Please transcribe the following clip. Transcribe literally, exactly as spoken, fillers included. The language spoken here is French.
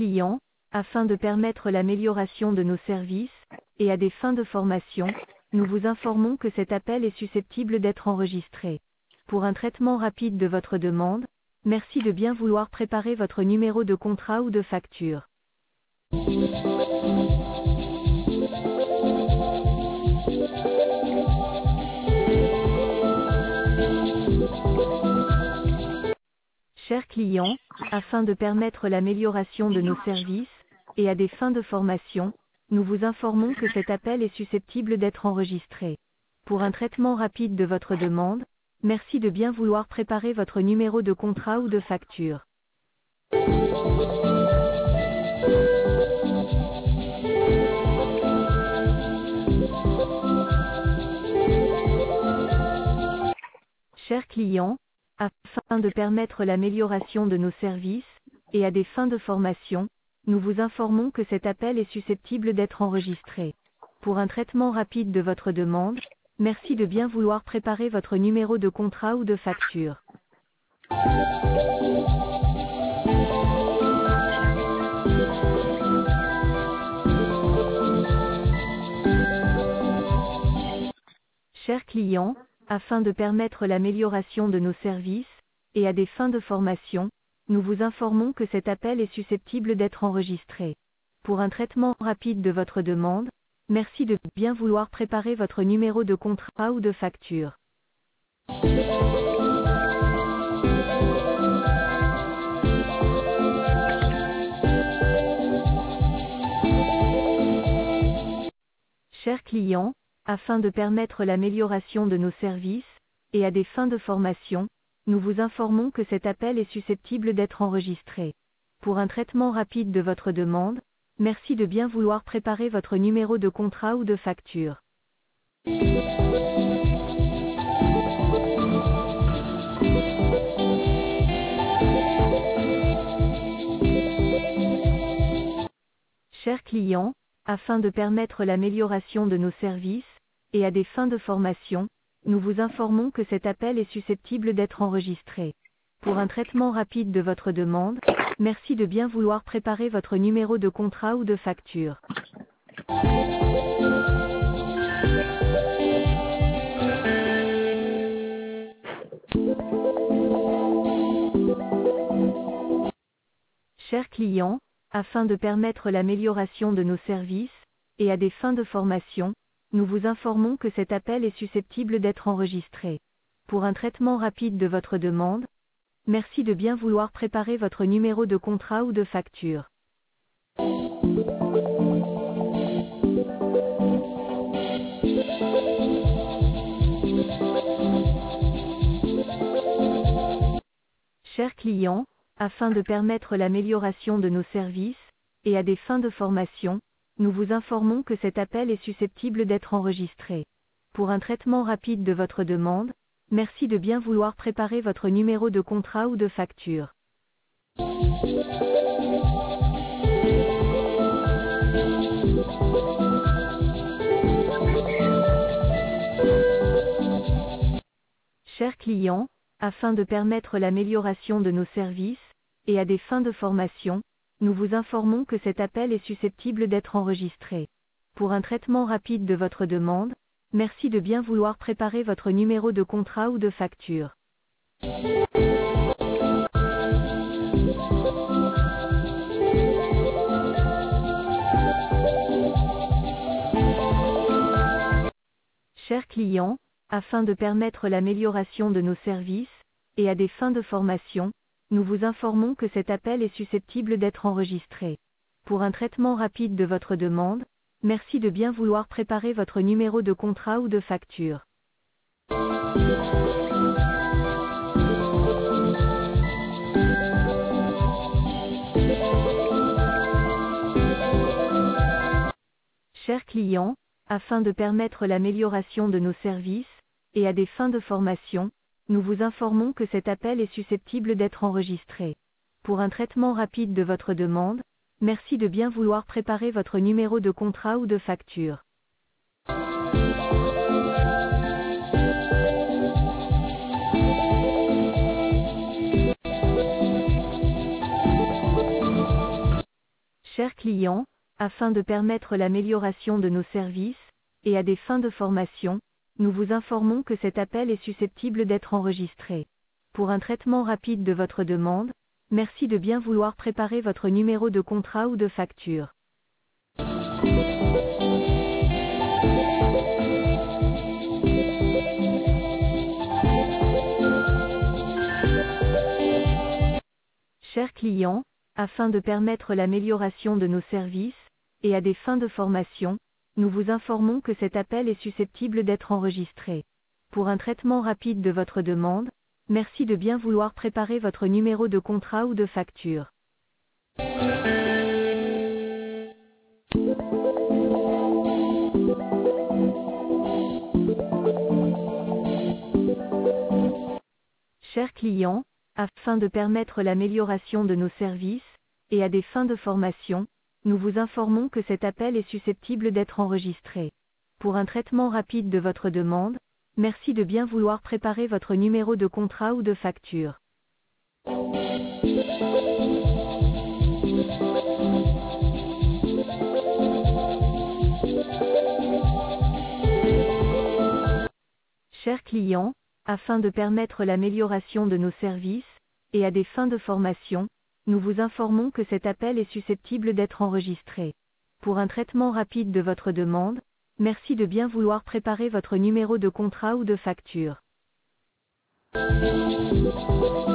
client, afin de permettre l'amélioration de nos services, et à des fins de formation, nous vous informons que cet appel est susceptible d'être enregistré. Pour un traitement rapide de votre demande, merci de bien vouloir préparer votre numéro de contrat ou de facture. Chers clients, afin de permettre l'amélioration de nos services, et à des fins de formation, nous vous informons que cet appel est susceptible d'être enregistré. Pour un traitement rapide de votre demande, merci de bien vouloir préparer votre numéro de contrat ou de facture. Chers clients, afin de permettre l'amélioration de nos services, et à des fins de formation, nous vous informons que cet appel est susceptible d'être enregistré. Pour un traitement rapide de votre demande, merci de bien vouloir préparer votre numéro de contrat ou de facture. Chers clients, afin de permettre l'amélioration de nos services, et à des fins de formation, nous vous informons que cet appel est susceptible d'être enregistré. Pour un traitement rapide de votre demande, merci de bien vouloir préparer votre numéro de contrat ou de facture. Chers clients, afin de permettre l'amélioration de nos services, et à des fins de formation, nous vous informons que cet appel est susceptible d'être enregistré. Pour un traitement rapide de votre demande, merci de bien vouloir préparer votre numéro de contrat ou de facture. Chers clients, afin de permettre l'amélioration de nos services, et à des fins de formation, nous vous informons que cet appel est susceptible d'être enregistré. Pour un traitement rapide de votre demande, merci de bien vouloir préparer votre numéro de contrat ou de facture. Chers clients, afin de permettre l'amélioration de nos services, et à des fins de formation, nous vous informons que cet appel est susceptible d'être enregistré. Pour un traitement rapide de votre demande, merci de bien vouloir préparer votre numéro de contrat ou de facture. Chers clients, afin de permettre l'amélioration de nos services, et à des fins de formation, nous vous informons que cet appel est susceptible d'être enregistré. Pour un traitement rapide de votre demande, merci de bien vouloir préparer votre numéro de contrat ou de facture. Chers clients, afin de permettre l'amélioration de nos services, et à des fins de formation, nous vous informons que cet appel est susceptible d'être enregistré. Pour un traitement rapide de votre demande, merci de bien vouloir préparer votre numéro de contrat ou de facture. Chers clients, afin de permettre l'amélioration de nos services, et à des fins de formation, nous vous informons que cet appel est susceptible d'être enregistré. Pour un traitement rapide de votre demande, merci de bien vouloir préparer votre numéro de contrat ou de facture. Chers clients, afin de permettre l'amélioration de nos services, et à des fins de formation, nous vous informons que cet appel est susceptible d'être enregistré. Pour un traitement rapide de votre demande, merci de bien vouloir préparer votre numéro de contrat ou de facture. Chers clients, afin de permettre l'amélioration de nos services, et à des fins de formation, nous vous informons que cet appel est susceptible d'être enregistré. Pour un traitement rapide de votre demande, merci de bien vouloir préparer votre numéro de contrat ou de facture. Chers clients, afin de permettre l'amélioration de nos services, et à des fins de formation, nous vous informons que cet appel est susceptible d'être enregistré. Pour un traitement rapide de votre demande, merci de bien vouloir préparer votre numéro de contrat ou de facture. Chers clients, afin de permettre l'amélioration de nos services, et à des fins de formation, nous vous informons que cet appel est susceptible d'être enregistré. Pour un traitement rapide de votre demande, merci de bien vouloir préparer votre numéro de contrat ou de facture. Chers clients, afin de permettre l'amélioration de nos services, et à des fins de formation, nous vous informons que cet appel est susceptible d'être enregistré. Pour un traitement rapide de votre demande, merci de bien vouloir préparer votre numéro de contrat ou de facture.